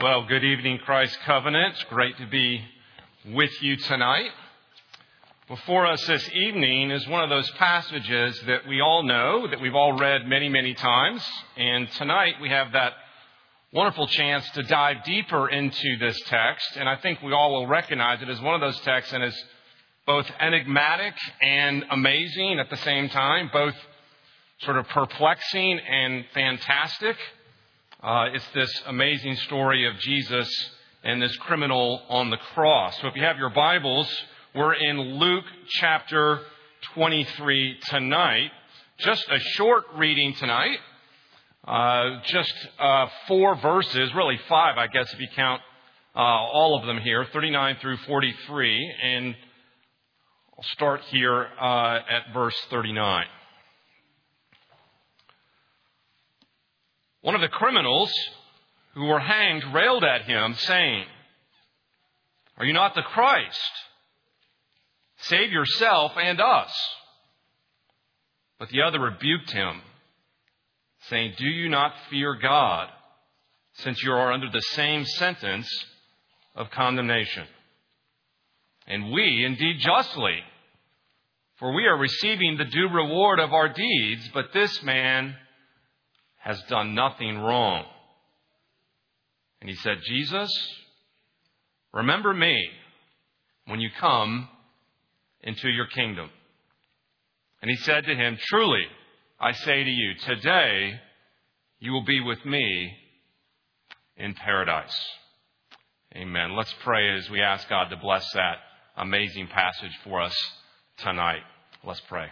Well, good evening, Christ Covenant. It's great to be with you tonight. Before us this evening is one of those passages that we all know, that we've all read many, many times. And tonight we have that wonderful chance to dive deeper into this text. And I think we all will recognize it as one of those texts that is both enigmatic and amazing at the same time, both sort of perplexing and fantastic. It's this amazing story of Jesus and this criminal on the cross. So if you have your Bibles, we're in Luke chapter 23 tonight. Just a short reading tonight. Just 4 verses, really 5, I guess, if you count all of them here, 39 through 43. And I'll start here at verse 39. One of the criminals who were hanged railed at him, saying, "Are you not the Christ? Save yourself and us." But the other rebuked him, saying, "Do you not fear God, since you are under the same sentence of condemnation? And we, indeed justly, for we are receiving the due reward of our deeds, but this man has done nothing wrong." And he said, "Jesus, remember me when you come into your kingdom." And he said to him, "Truly, I say to you, today you will be with me in paradise." Amen. Let's pray as we ask God to bless that amazing passage for us tonight. Let's pray.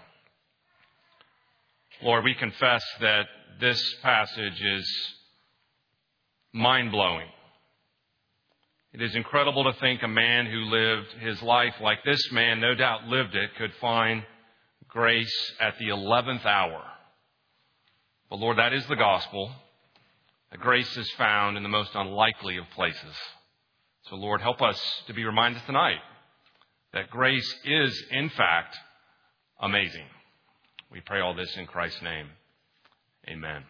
Lord, we confess that this passage is mind-blowing. It is incredible to think a man who lived his life like this man, no doubt lived it, could find grace at the 11th hour. But Lord, that is the gospel. The grace is found in the most unlikely of places. So Lord, help us to be reminded tonight that grace is, in fact, amazing. We pray all this in Christ's name. Amen.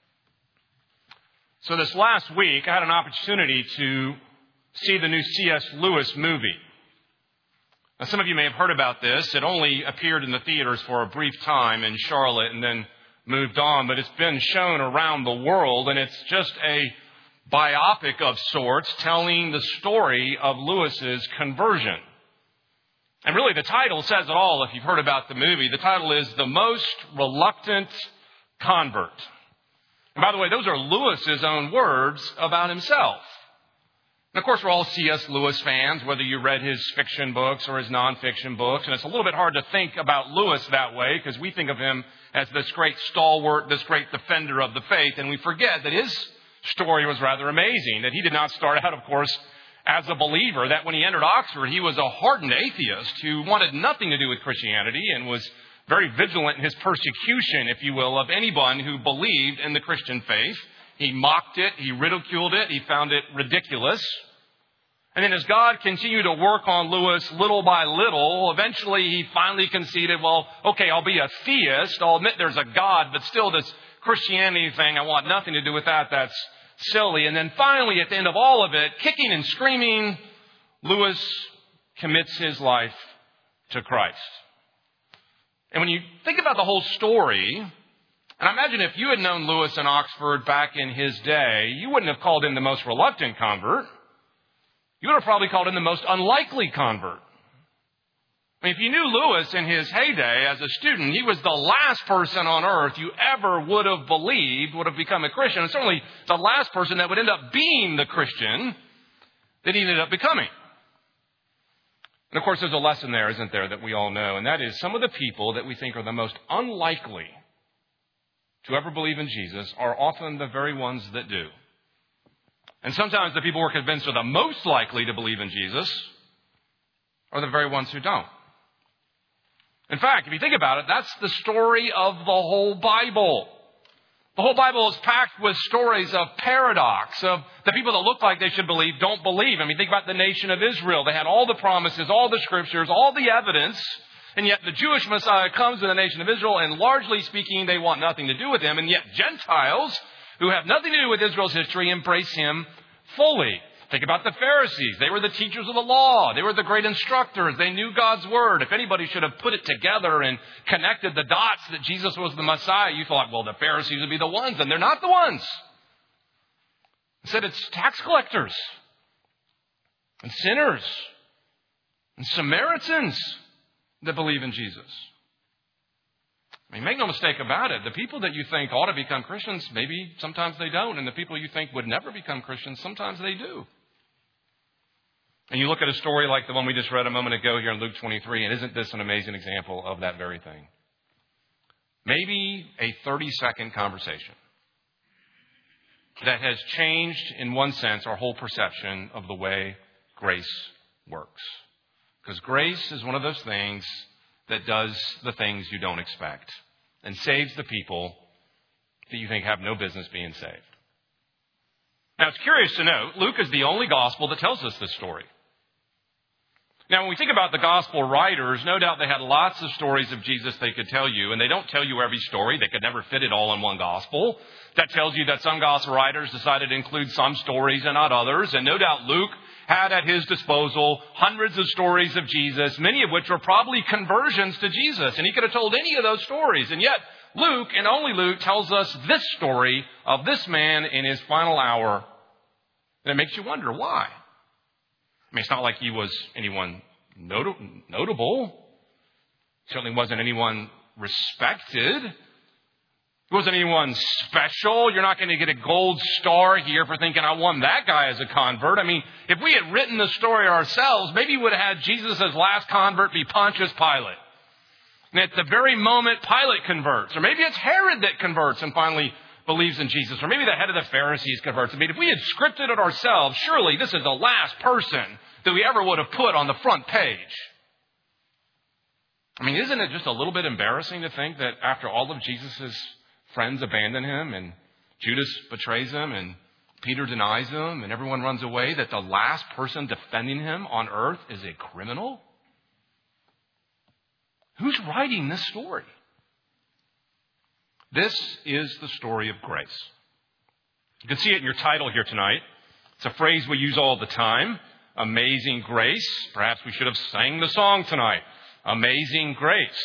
So this last week, I had an opportunity to see the new C.S. Lewis movie. Now, some of you may have heard about this. It only appeared in the theaters for a brief time in Charlotte and then moved on, but it's been shown around the world, and it's just a biopic of sorts telling the story of Lewis's conversion. And really, the title says it all if you've heard about the movie. The title is The Most Reluctant Convert. And by the way, those are Lewis's own words about himself. And of course, we're all C.S. Lewis fans, whether you read his fiction books or his nonfiction books. And it's a little bit hard to think about Lewis that way because we think of him as this great stalwart, this great defender of the faith. And we forget that his story was rather amazing, that he did not start out, of course, as a believer, that when he entered Oxford, he was a hardened atheist who wanted nothing to do with Christianity and was very vigilant in his persecution, if you will, of anyone who believed in the Christian faith. He mocked it, he ridiculed it, he found it ridiculous. And then as God continued to work on Lewis little by little, eventually he finally conceded, well, okay, I'll be a theist. I'll admit there's a God, but still this Christianity thing, I want nothing to do with that. That's silly. And then finally, at the end of all of it, kicking and screaming, Lewis commits his life to Christ. And when you think about the whole story, and I imagine if you had known Lewis in Oxford back in his day, you wouldn't have called him the most reluctant convert. You would have probably called him the most unlikely convert. I mean, if you knew Lewis in his heyday as a student, he was the last person on earth you ever would have believed would have become a Christian. And certainly the last person that would end up being the Christian that he ended up becoming. And of course, there's a lesson there, isn't there, that we all know. And that is some of the people that we think are the most unlikely to ever believe in Jesus are often the very ones that do. And sometimes the people we're convinced are the most likely to believe in Jesus are the very ones who don't. In fact, if you think about it, that's the story of the whole Bible. The whole Bible is packed with stories of paradox, of the people that look like they should believe don't believe. I mean, think about the nation of Israel. They had all the promises, all the scriptures, all the evidence, and yet the Jewish Messiah comes to the nation of Israel, and largely speaking, they want nothing to do with him. And yet Gentiles, who have nothing to do with Israel's history, embrace him fully. Think about the Pharisees. They were the teachers of the law. They were the great instructors. They knew God's word. If anybody should have put it together and connected the dots that Jesus was the Messiah, you thought, well, the Pharisees would be the ones, and they're not the ones. Instead, it's tax collectors and sinners and Samaritans that believe in Jesus. I mean, make no mistake about it. The people that you think ought to become Christians, maybe sometimes they don't. And the people you think would never become Christians, sometimes they do. And you look at a story like the one we just read a moment ago here in Luke 23, and isn't this an amazing example of that very thing? Maybe a 30-second conversation that has changed, in one sense, our whole perception of the way grace works. Because grace is one of those things that does the things you don't expect and saves the people that you think have no business being saved. Now, it's curious to note, Luke is the only gospel that tells us this story. Now, when we think about the gospel writers, no doubt they had lots of stories of Jesus they could tell you, and they don't tell you every story. They could never fit it all in one gospel. That tells you that some gospel writers decided to include some stories and not others, and no doubt Luke had at his disposal hundreds of stories of Jesus, many of which were probably conversions to Jesus. And he could have told any of those stories. And yet, Luke, and only Luke, tells us this story of this man in his final hour. And it makes you wonder, why? I mean, it's not like he was anyone notable. Certainly wasn't anyone respected. It wasn't anyone special. You're not going to get a gold star here for thinking I won that guy as a convert. I mean, if we had written the story ourselves, maybe we would have had Jesus' last convert be Pontius Pilate. And at the very moment Pilate converts, or maybe it's Herod that converts and finally believes in Jesus, or maybe the head of the Pharisees converts. I mean, if we had scripted it ourselves, surely this is the last person that we ever would have put on the front page. I mean, isn't it just a little bit embarrassing to think that after all of Jesus' friends abandon him, and Judas betrays him, and Peter denies him, and everyone runs away, that the last person defending him on earth is a criminal? Who's writing this story? This is the story of grace. You can see it in your title here tonight. It's a phrase we use all the time. Amazing grace. Perhaps we should have sang the song tonight. Amazing grace.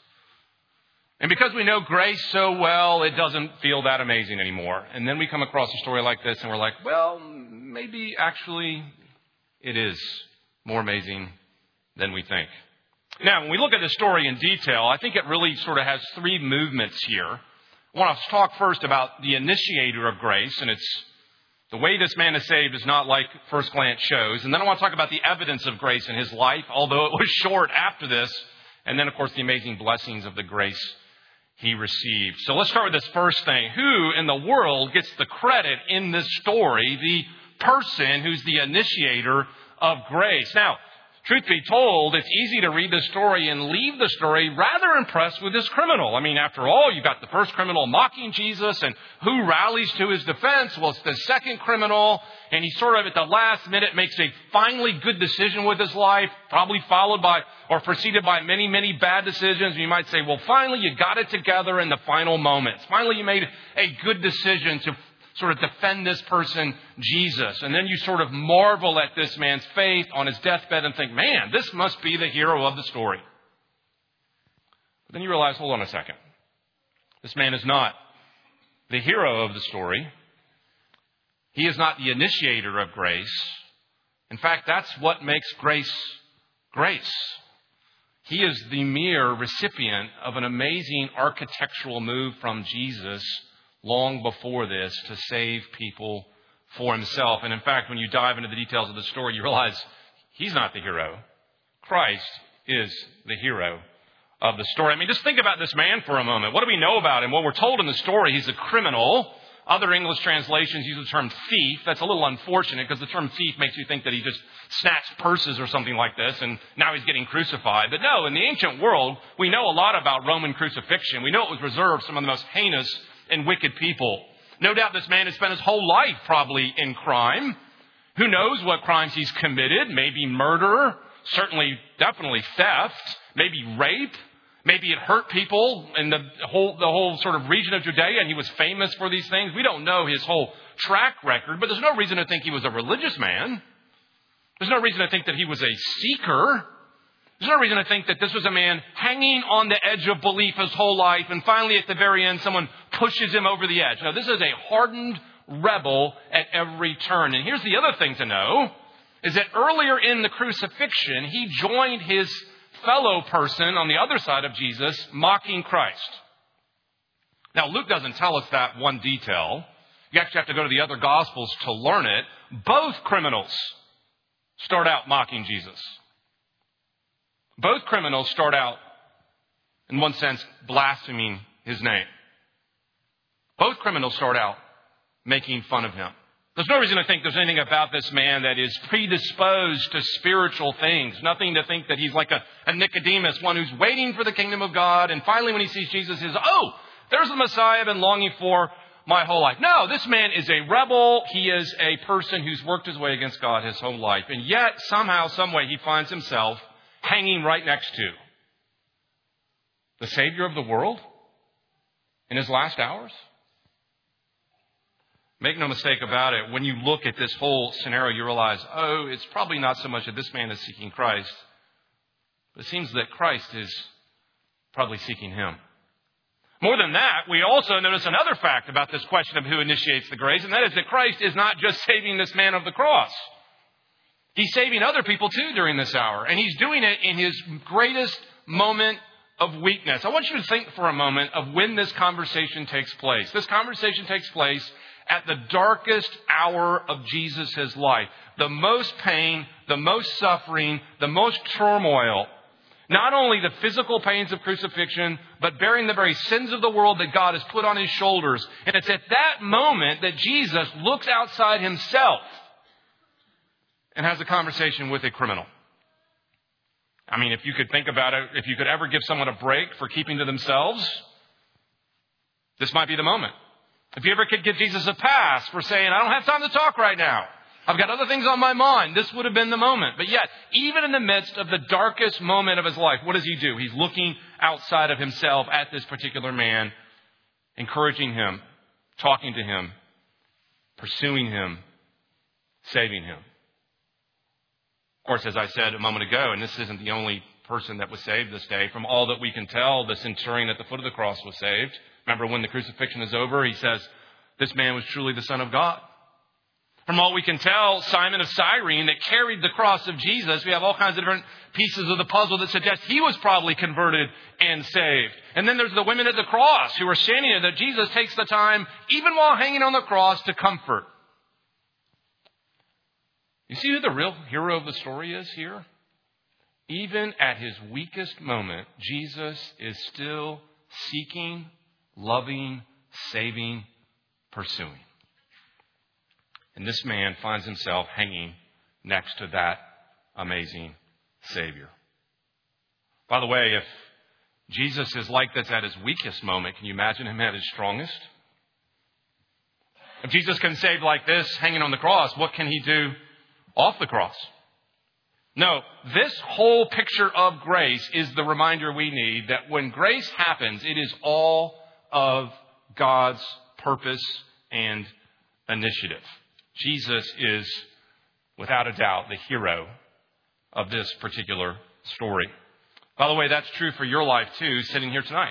And because we know grace so well, it doesn't feel that amazing anymore. And then we come across a story like this and we're like, well, maybe actually it is more amazing than we think. Now, when we look at the story in detail, I think it really sort of has three movements here. I want to talk first about the initiator of grace, and it's the way this man is saved is not like first glance shows. And then I want to talk about the evidence of grace in his life, although it was short after this. And then, of course, the amazing blessings of the grace he received. So let's start with this first thing. Who in the world gets the credit in this story? The person who's the initiator of grace. Now, truth be told, it's easy to read the story and leave the story rather impressed with this criminal. I mean, after all, you've got the first criminal mocking Jesus, and who rallies to his defense? Well, it's the second criminal, and he sort of at the last minute makes a finally good decision with his life, probably followed by or preceded by many, many bad decisions. And you might say, well, finally you got it together in the final moments. Finally you made a good decision to sort of defend this person, Jesus. And then you sort of marvel at this man's faith on his deathbed and think, man, this must be the hero of the story. But then you realize, hold on a second. This man is not the hero of the story. He is not the initiator of grace. In fact, that's what makes grace grace. He is the mere recipient of an amazing architectural move from Jesus long before this to save people for himself. And in fact, when you dive into the details of the story, you realize he's not the hero. Christ is the hero of the story. I mean, just think about this man for a moment. What do we know about him? Well, we're told in the story he's a criminal. Other English translations use the term thief. That's a little unfortunate because the term thief makes you think that he just snatched purses or something like this and now he's getting crucified. But no, in the ancient world, we know a lot about Roman crucifixion. We know it was reserved for some of the most heinous and wicked people. No doubt this man has spent his whole life probably in crime. Who knows what crimes he's committed? Maybe murder, certainly, definitely theft, maybe rape. Maybe it hurt people in the whole sort of region of Judea, and he was famous for these things. We don't know his whole track record, but there's no reason to think he was a religious man. There's no reason to think that he was a seeker. There's no reason to think that this was a man hanging on the edge of belief his whole life, and finally at the very end someone pushes him over the edge. No, this is a hardened rebel at every turn. And here's the other thing to know, is that earlier in the crucifixion, he joined his fellow person on the other side of Jesus, mocking Christ. Now, Luke doesn't tell us that one detail. You actually have to go to the other Gospels to learn it. Both criminals start out mocking Jesus. Both criminals start out, in one sense, blaspheming his name. Both criminals start out making fun of him. There's no reason to think there's anything about this man that is predisposed to spiritual things. Nothing to think that he's like a Nicodemus, one who's waiting for the kingdom of God. And finally, when he sees Jesus, he says, oh, there's the Messiah I've been longing for my whole life. No, this man is a rebel. He is a person who's worked his way against God his whole life. And yet, somehow, some way, he finds himself hanging right next to the Savior of the world in his last hours. Make no mistake about it. When you look at this whole scenario, you realize, oh, it's probably not so much that this man is seeking Christ, but it seems that Christ is probably seeking him. More than that, we also notice another fact about this question of who initiates the grace, and that is that Christ is not just saving this man of the cross. He's saving other people too during this hour, and he's doing it in his greatest moment of weakness. I want you to think for a moment of when this conversation takes place. This conversation takes place at the darkest hour of Jesus' life. The most pain, the most suffering, the most turmoil. Not only the physical pains of crucifixion, but bearing the very sins of the world that God has put on his shoulders. And it's at that moment that Jesus looks outside himself and has a conversation with a criminal. I mean, if you could think about it, if you could ever give someone a break for keeping to themselves, this might be the moment. If you ever could give Jesus a pass for saying, I don't have time to talk right now, I've got other things on my mind, this would have been the moment. But yet, even in the midst of the darkest moment of his life, what does he do? He's looking outside of himself at this particular man, encouraging him, talking to him, pursuing him, saving him. Of course, as I said a moment ago, and this isn't the only person that was saved this day, from all that we can tell, the centurion at the foot of the cross was saved. Remember, when the crucifixion is over, he says, this man was truly the Son of God. From all we can tell, Simon of Cyrene that carried the cross of Jesus, we have all kinds of different pieces of the puzzle that suggest he was probably converted and saved. And then there's the women at the cross who are standing there that Jesus takes the time, even while hanging on the cross, to comfort. You see who the real hero of the story is here? Even at his weakest moment, Jesus is still seeking, loving, saving, pursuing. And this man finds himself hanging next to that amazing Savior. By the way, if Jesus is like this at his weakest moment, can you imagine him at his strongest? If Jesus can save like this, hanging on the cross, what can he do off the cross? No, this whole picture of grace is the reminder we need that when grace happens, it is all of God's purpose and initiative. Jesus is, without a doubt, the hero of this particular story. By the way, that's true for your life too, sitting here tonight.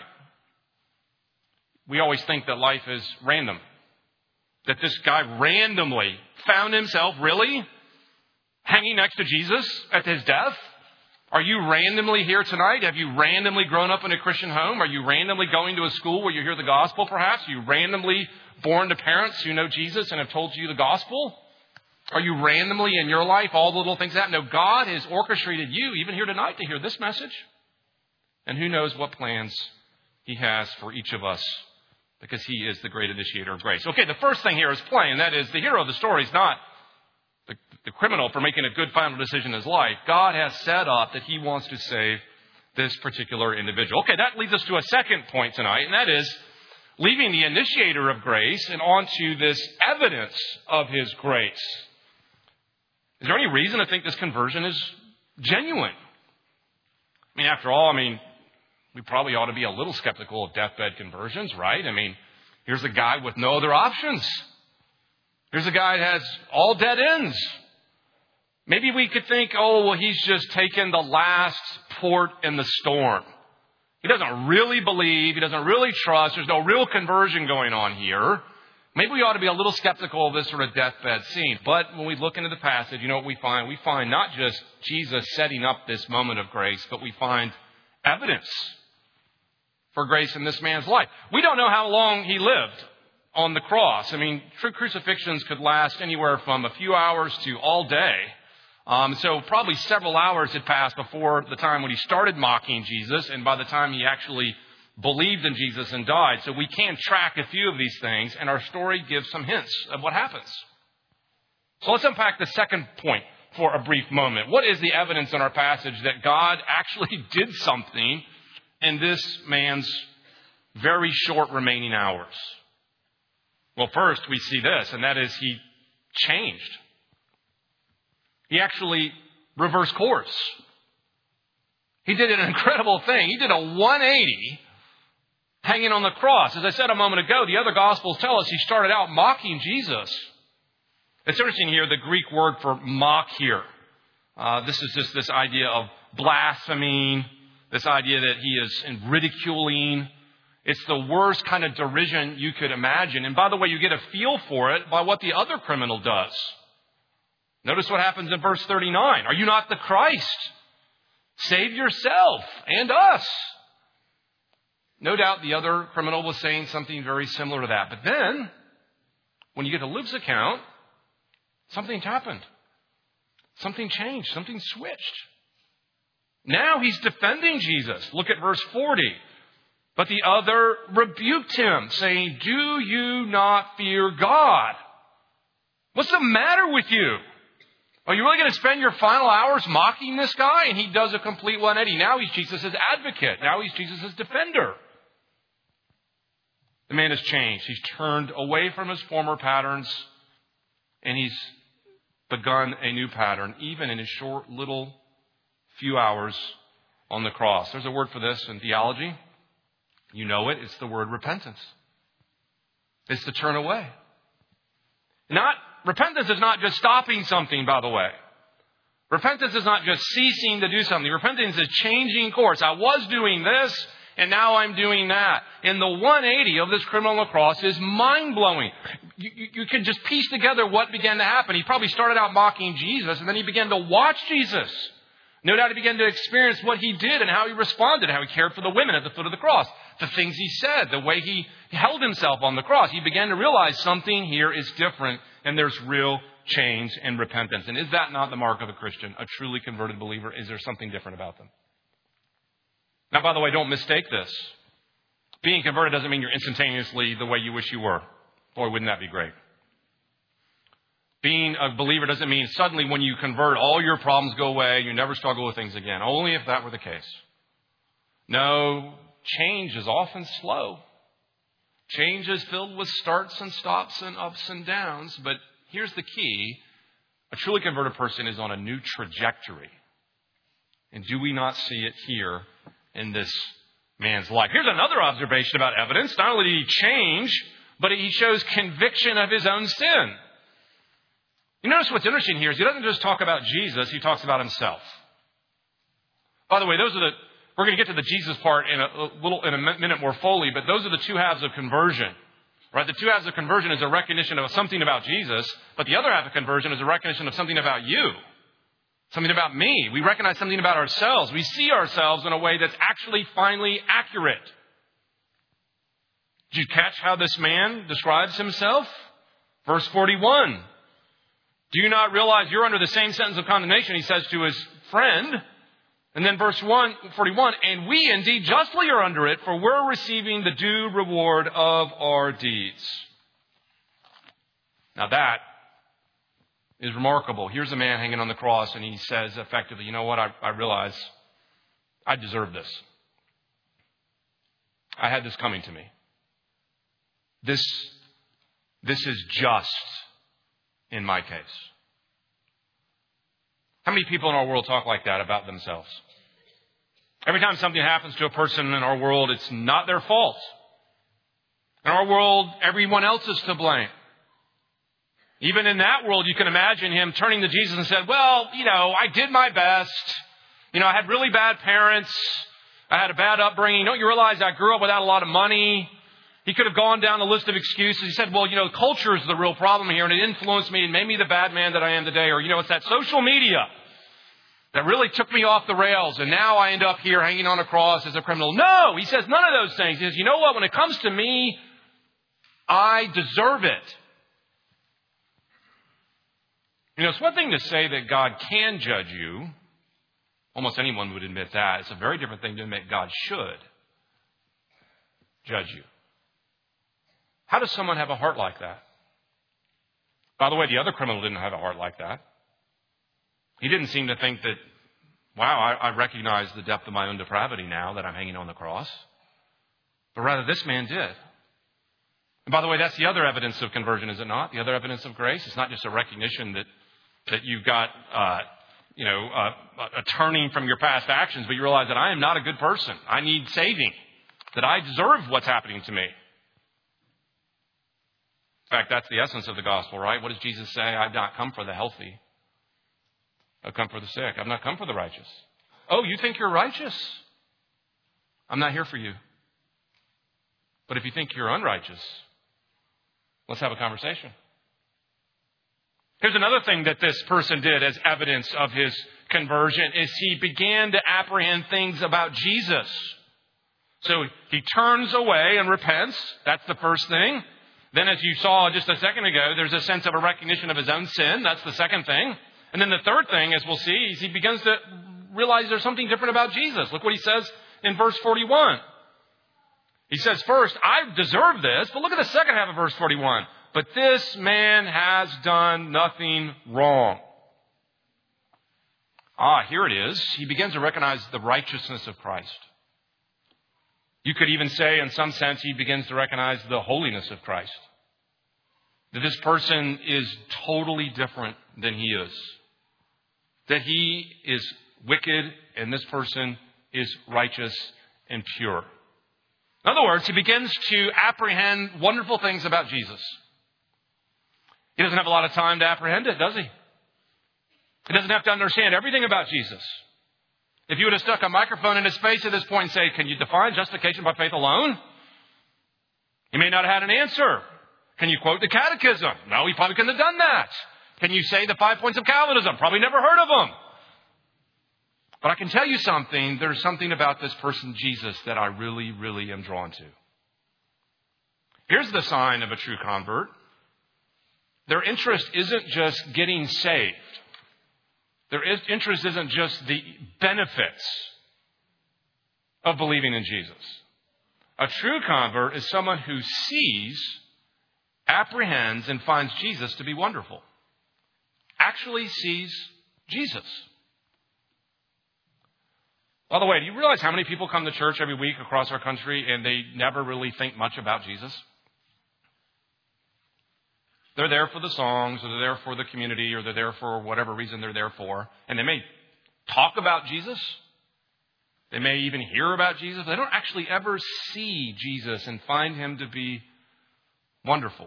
We always think that life is random. That this guy randomly found himself, really, hanging next to Jesus at his death? Are you randomly here tonight? Have you randomly grown up in a Christian home? Are you randomly going to a school where you hear the gospel perhaps? Are you randomly born to parents who know Jesus and have told you the gospel? Are you randomly in your life, all the little things happen? No, God has orchestrated you, even here tonight, to hear this message. And who knows what plans he has for each of us, because he is the great initiator of grace. Okay, the first thing here is plain. That is, the hero of the story is not the criminal for making a good final decision in his life. God has set up that he wants to save this particular individual. Okay, that leads us to a second point tonight, and that is leaving the initiator of grace and onto this evidence of his grace. Is there any reason to think this conversion is genuine? I mean, after all, we probably ought to be a little skeptical of deathbed conversions, right? Here's a guy with no other options. Here's a guy that has all dead ends. Maybe we could think, oh, well, he's just taken the last port in the storm. He doesn't really believe. He doesn't really trust. There's no real conversion going on here. Maybe we ought to be a little skeptical of this sort of deathbed scene. But when we look into the passage, you know what we find? We find not just Jesus setting up this moment of grace, but we find evidence for grace in this man's life. We don't know how long he lived on the cross. I mean, true crucifixions could last anywhere from a few hours to all day. So probably several hours had passed before the time when he started mocking Jesus and by the time he actually believed in Jesus and died. So we can track a few of these things, and our story gives some hints of what happens. So let's unpack the second point for a brief moment. What is the evidence in our passage that God actually did something in this man's very short remaining hours? Well, first we see this, and that is he changed. He actually reversed course. He did an incredible thing. He did a 180 hanging on the cross. As I said a moment ago, the other Gospels tell us he started out mocking Jesus. It's interesting here, the Greek word for mock here. This is just this idea of blaspheming, this idea that he is ridiculing. It's the worst kind of derision you could imagine. And by the way, you get a feel for it by what the other criminal does. Notice what happens in verse 39. Are you not the Christ? Save yourself and us. No doubt the other criminal was saying something very similar to that. But then, when you get to Luke's account, something happened. Something changed. Something switched. Now he's defending Jesus. Look at verse 40. But the other rebuked him, saying, do you not fear God? What's the matter with you? Are you really going to spend your final hours mocking this guy? And he does a complete 180. Now he's Jesus' advocate. Now he's Jesus' defender. The man has changed. He's turned away from his former patterns, and he's begun a new pattern, even in his short little few hours on the cross. There's a word for this in theology. You know it. It's the word repentance. It's to turn away. Repentance is not just stopping something, by the way. Repentance is not just ceasing to do something. Repentance is changing course. I was doing this, and now I'm doing that. And the 180 of this criminal on the cross is mind-blowing. You can just piece together what began to happen. He probably started out mocking Jesus, and then he began to watch Jesus. No doubt he began to experience what he did and how he responded, how he cared for the women at the foot of the cross, the things he said, the way he held himself on the cross. He began to realize something here is different, and there's real change and repentance. And is that not the mark of a Christian, a truly converted believer? Is there something different about them? Now, by the way, don't mistake this. Being converted doesn't mean you're instantaneously the way you wish you were. Boy, wouldn't that be great? Being a believer doesn't mean suddenly when you convert, all your problems go away, you never struggle with things again. Only if that were the case. No, change is often slow. Change is filled with starts and stops and ups and downs. But here's the key. A truly converted person is on a new trajectory. And do we not see it here in this man's life? Here's another observation about evidence. Not only did he change, but he shows conviction of his own sin. You notice what's interesting here is he doesn't just talk about Jesus, he talks about himself. By the way, we're going to get to the Jesus part in a minute more fully, but those are the two halves of conversion. Right? The two halves of conversion is a recognition of something about Jesus, but the other half of conversion is a recognition of something about you. Something about me. We recognize something about ourselves. We see ourselves in a way that's actually finally accurate. Did you catch how this man describes himself? Verse 41. Do you not realize you're under the same sentence of condemnation, he says to his friend. And then verse 41, and we indeed justly are under it, for we're receiving the due reward of our deeds. Now that is remarkable. Here's a man hanging on the cross, and he says effectively, you know what, I realize I deserve this. I had this coming to me. This is just in my case. How many people in our world talk like that about themselves? Every time something happens to a person in our world, it's not their fault. In our world, everyone else is to blame. Even in that world, you can imagine him turning to Jesus and said, well, I did my best. I had really bad parents. I had a bad upbringing. Don't you realize I grew up without a lot of money? He could have gone down the list of excuses. He said, well, culture is the real problem here, and it influenced me and made me the bad man that I am today. Or, it's that social media that really took me off the rails, and now I end up here hanging on a cross as a criminal. No, he says none of those things. He says, you know what? When it comes to me, I deserve it. It's one thing to say that God can judge you. Almost anyone would admit that. It's a very different thing to admit God should judge you. How does someone have a heart like that? By the way, the other criminal didn't have a heart like that. He didn't seem to think that, wow, I recognize the depth of my own depravity now that I'm hanging on the cross. But rather, this man did. And by the way, that's the other evidence of conversion, is it not? The other evidence of grace? It's not just a recognition that you've got, a turning from your past actions, but you realize that I am not a good person. I need saving. That I deserve what's happening to me. In fact, that's the essence of the gospel, right? What does Jesus say? I've not come for the healthy. I've come for the sick. I've not come for the righteous. Oh, you think you're righteous? I'm not here for you. But if you think you're unrighteous, let's have a conversation. Here's another thing that this person did as evidence of his conversion is he began to apprehend things about Jesus. So he turns away and repents. That's the first thing. Then, as you saw just a second ago, there's a sense of a recognition of his own sin. That's the second thing. And then the third thing, as we'll see, is he begins to realize there's something different about Jesus. Look what he says in verse 41. He says, first, I deserve this. But look at the second half of verse 41. But this man has done nothing wrong. Here it is. He begins to recognize the righteousness of Christ. You could even say, in some sense, he begins to recognize the holiness of Christ. That this person is totally different than he is. That he is wicked and this person is righteous and pure. In other words, he begins to apprehend wonderful things about Jesus. He doesn't have a lot of time to apprehend it, does he? He doesn't have to understand everything about Jesus. If you would have stuck a microphone in his face at this point and say, can you define justification by faith alone? He may not have had an answer. Can you quote the catechism? No, he probably couldn't have done that. Can you say the 5 points of Calvinism? Probably never heard of them. But I can tell you something. There's something about this person, Jesus, that I really, really am drawn to. Here's the sign of a true convert. Their interest isn't just getting saved. Their interest isn't just the benefits of believing in Jesus. A true convert is someone who sees, apprehends, and finds Jesus to be wonderful. Actually sees Jesus. By the way, do you realize how many people come to church every week across our country and they never really think much about Jesus? They're there for the songs, or they're there for the community, or they're there for whatever reason they're there for. And they may talk about Jesus. They may even hear about Jesus. But they don't actually ever see Jesus and find him to be wonderful.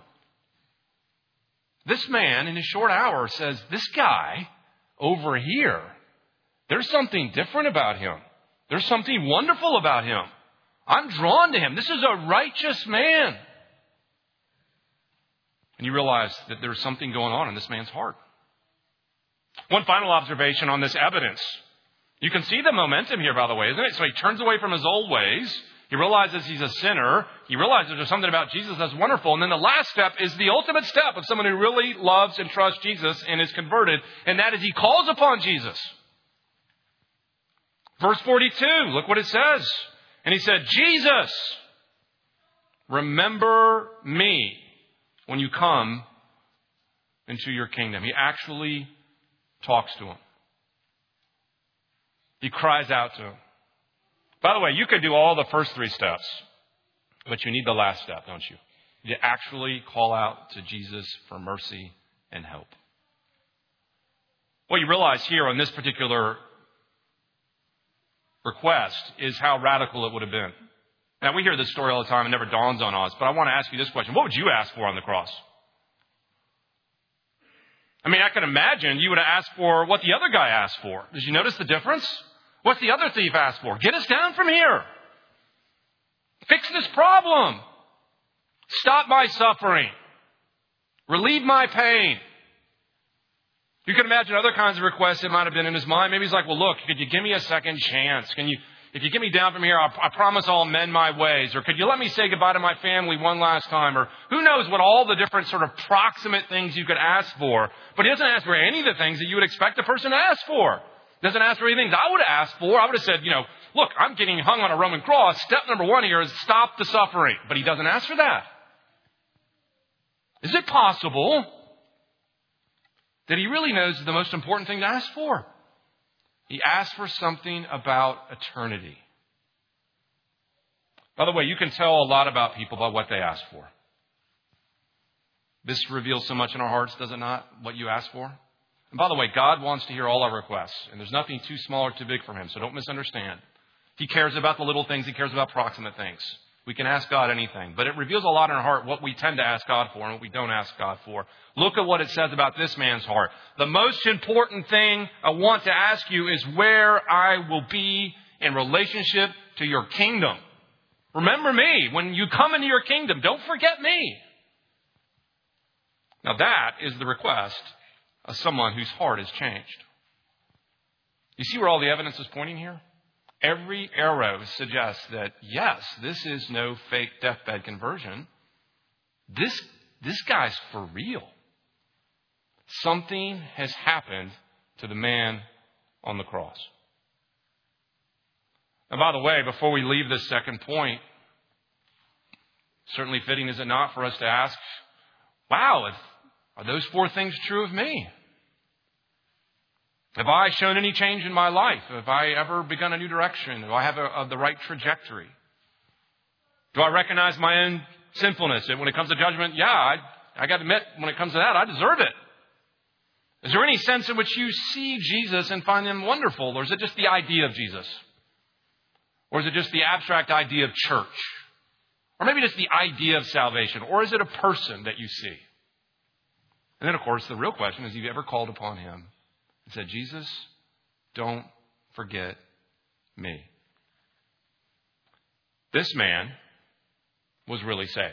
This man, in his short hour, says, this guy over here, there's something different about him. There's something wonderful about him. I'm drawn to him. This is a righteous man. And you realize that there's something going on in this man's heart. One final observation on this evidence. You can see the momentum here, by the way, isn't it? So he turns away from his old ways. He realizes he's a sinner. He realizes there's something about Jesus that's wonderful. And then the last step is the ultimate step of someone who really loves and trusts Jesus and is converted. And that is he calls upon Jesus. Verse 42, look what it says. And he said, Jesus, remember me when you come into your kingdom. He actually talks to him. He cries out to him. By the way, you could do all the first three steps, but you need the last step, don't you? You actually call out to Jesus for mercy and help. What you realize here on this particular request is how radical it would have been. Now, we hear this story all the time. It never dawns on us. But I want to ask you this question. What would you ask for on the cross? I mean, I can imagine you would have asked for what the other guy asked for. Did you notice the difference? What's the other thief asked for? Get us down from here. Fix this problem. Stop my suffering. Relieve my pain. You can imagine other kinds of requests that might have been in his mind. Maybe he's like, well, look, could you give me a second chance? If you get me down from here, I promise I'll amend my ways. Or could you let me say goodbye to my family one last time? Or who knows what all the different sort of proximate things you could ask for. But he doesn't ask for any of the things that you would expect a person to ask for. Doesn't ask for anything I would have asked for. I would have said, look, I'm getting hung on a Roman cross. Step number one here is stop the suffering. But he doesn't ask for that. Is it possible that he really knows the most important thing to ask for? He asks for something about eternity. By the way, you can tell a lot about people by what they ask for. This reveals so much in our hearts, does it not? What you ask for. And by the way, God wants to hear all our requests. And there's nothing too small or too big for him. So don't misunderstand. He cares about the little things. He cares about proximate things. We can ask God anything. But it reveals a lot in our heart what we tend to ask God for and what we don't ask God for. Look at what it says about this man's heart. The most important thing I want to ask you is where I will be in relationship to your kingdom. Remember me. When you come into your kingdom, don't forget me. Now that is the request of someone whose heart has changed. You see where all the evidence is pointing here? Every arrow suggests that, yes, this is no fake deathbed conversion. This guy's for real. Something has happened to the man on the cross. And by the way, before we leave this second point, certainly fitting, is it not, for us to ask, wow, are those four things true of me? Have I shown any change in my life? Have I ever begun a new direction? Do I have the right trajectory? Do I recognize my own sinfulness? And when it comes to judgment, I got to admit, when it comes to that, I deserve it. Is there any sense in which you see Jesus and find him wonderful? Or is it just the idea of Jesus? Or is it just the abstract idea of church? Or maybe just the idea of salvation? Or is it a person that you see? And then, of course, the real question is, have you ever called upon him and said, Jesus, don't forget me? This man was really saved.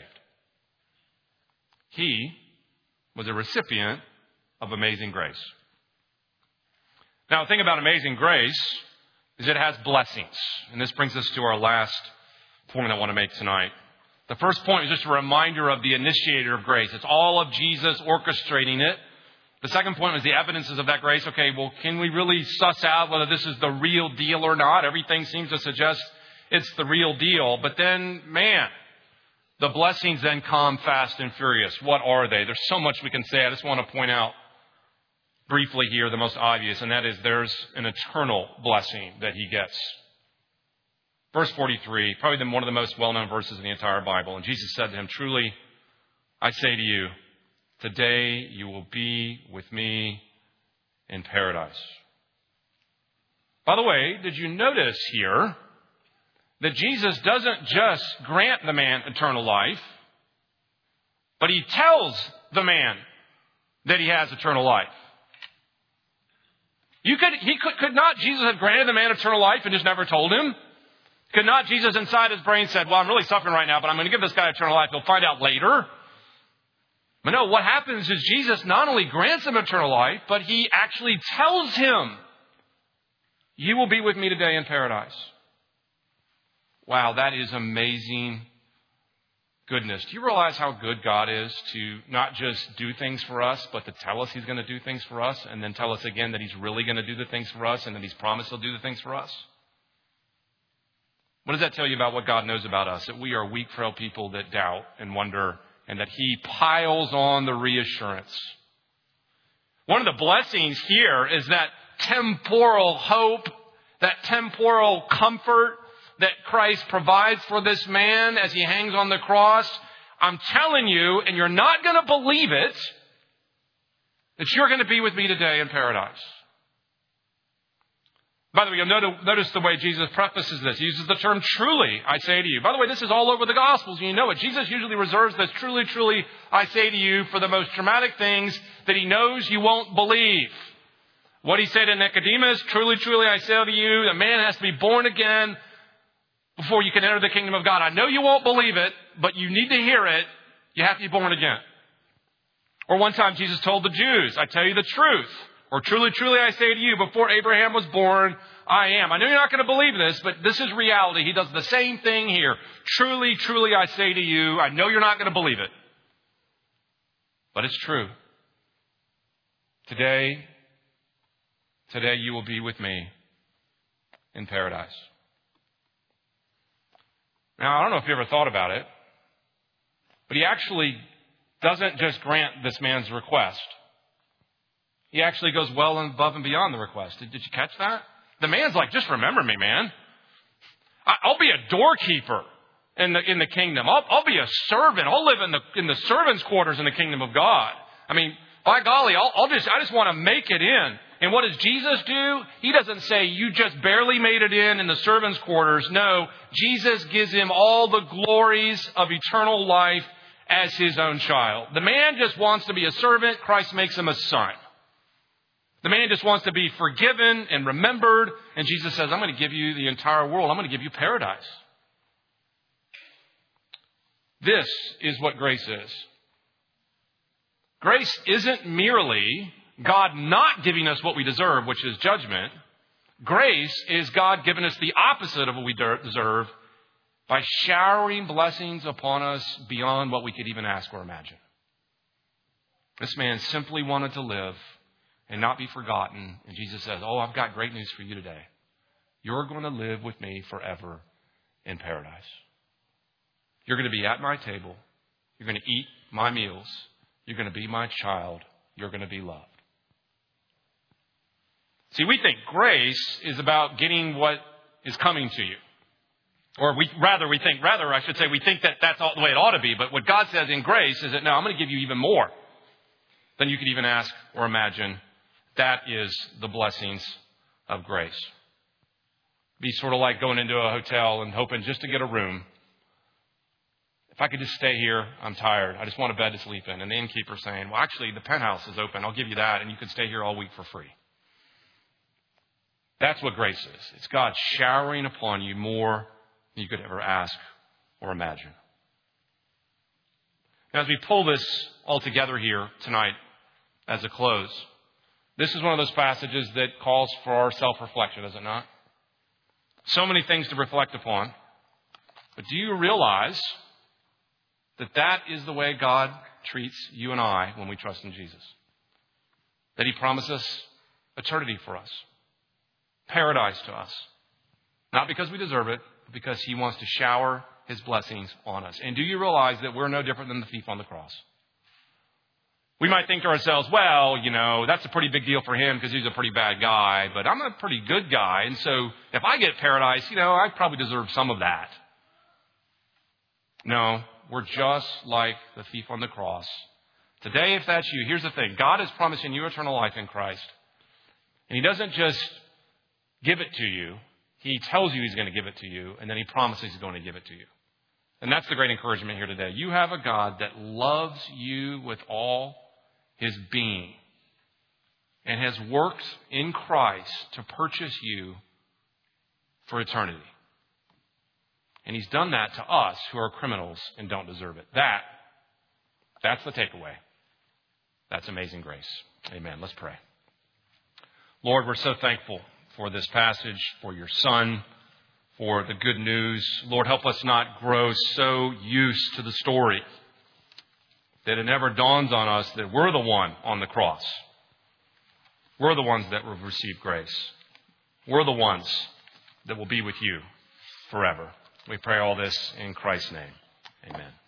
He was a recipient of amazing grace. Now, the thing about amazing grace is it has blessings. And this brings us to our last point I want to make tonight. The first point is just a reminder of the initiator of grace. It's all of Jesus orchestrating it. The second point was the evidences of that grace. Okay, well, can we really suss out whether this is the real deal or not? Everything seems to suggest it's the real deal. But then, man, the blessings then come fast and furious. What are they? There's so much we can say. I just want to point out briefly here the most obvious, and that is there's an eternal blessing that he gets. Verse 43, probably one of the most well-known verses in the entire Bible. And Jesus said to him, truly, I say to you, today you will be with me in paradise. By the way, did you notice here that Jesus doesn't just grant the man eternal life, but he tells the man that he has eternal life? Could not Jesus have granted the man eternal life and just never told him? Could not Jesus inside his brain said, well, I'm really suffering right now, but I'm going to give this guy eternal life. He'll find out later. But no, what happens is Jesus not only grants him eternal life, but he actually tells him, you will be with me today in paradise. Wow, that is amazing goodness. Do you realize how good God is to not just do things for us, but to tell us he's going to do things for us, and then tell us again that he's really going to do the things for us, and that he's promised he'll do the things for us? What does that tell you about what God knows about us? That we are weak, frail people that doubt and wonder, and that he piles on the reassurance. One of the blessings here is that temporal hope, that temporal comfort that Christ provides for this man as he hangs on the cross. I'm telling you, and you're not going to believe it, that you're going to be with me today in paradise. By the way, you'll notice the way Jesus prefaces this. He uses the term truly, I say to you. By the way, this is all over the Gospels, and you know it. Jesus usually reserves this truly, truly, I say to you for the most traumatic things that he knows you won't believe. What he said to Nicodemus, truly, truly, I say to you, a man has to be born again before you can enter the kingdom of God. I know you won't believe it, but you need to hear it. You have to be born again. Or one time Jesus told the Jews, I tell you the truth. Or truly, truly, I say to you, before Abraham was born, I am. I know you're not going to believe this, but this is reality. He does the same thing here. Truly, truly, I say to you, I know you're not going to believe it, but it's true. Today you will be with me in paradise. Now, I don't know if you ever thought about it, but he actually doesn't just grant this man's request. He actually goes well above and beyond the request. Did you catch that? The man's like, just remember me, man. I'll be a doorkeeper in the kingdom. I'll be a servant. I'll live in the servants' quarters in the kingdom of God. I mean, by golly, I just want to make it in. And what does Jesus do? He doesn't say you just barely made it in the servants' quarters. No, Jesus gives him all the glories of eternal life as his own child. The man just wants to be a servant. Christ makes him a son. The man just wants to be forgiven and remembered. And Jesus says, I'm going to give you the entire world. I'm going to give you paradise. This is what grace is. Grace isn't merely God not giving us what we deserve, which is judgment. Grace is God giving us the opposite of what we deserve by showering blessings upon us beyond what we could even ask or imagine. This man simply wanted to live and not be forgotten. And Jesus says, I've got great news for you today. You're going to live with me forever in paradise. You're going to be at my table. You're going to eat my meals. You're going to be my child. You're going to be loved. See, we think grace is about getting what is coming to you. Or we think that that's all the way it ought to be. But what God says in grace is that, no, I'm going to give you even more than you could even ask or imagine. That is the blessings of grace. Be sort of like going into a hotel and hoping just to get a room. If I could just stay here, I'm tired. I just want a bed to sleep in. And the innkeeper saying, well, actually, the penthouse is open. I'll give you that, and you can stay here all week for free. That's what grace is. It's God showering upon you more than you could ever ask or imagine. Now, as we pull this all together here tonight as a close, this is one of those passages that calls for our self-reflection, is it not? So many things to reflect upon. But do you realize that is the way God treats you and I when we trust in Jesus? That he promises eternity for us. Paradise to us. Not because we deserve it, but because he wants to shower his blessings on us. And do you realize that we're no different than the thief on the cross? We might think to ourselves, well, that's a pretty big deal for him because he's a pretty bad guy, but I'm a pretty good guy. And so if I get paradise, I probably deserve some of that. No, we're just like the thief on the cross. Today, if that's you, here's the thing. God is promising you eternal life in Christ. And he doesn't just give it to you. He tells you he's going to give it to you, and then he promises he's going to give it to you. And that's the great encouragement here today. You have a God that loves you with all his being and has worked in Christ to purchase you for eternity. And he's done that to us who are criminals and don't deserve it. That's the takeaway. That's amazing grace. Amen. Let's pray. Lord, we're so thankful for this passage, for your Son, for the good news. Lord, help us not grow so used to the story that it never dawns on us that we're the one on the cross. We're the ones that will receive grace. We're the ones that will be with you forever. We pray all this in Christ's name. Amen.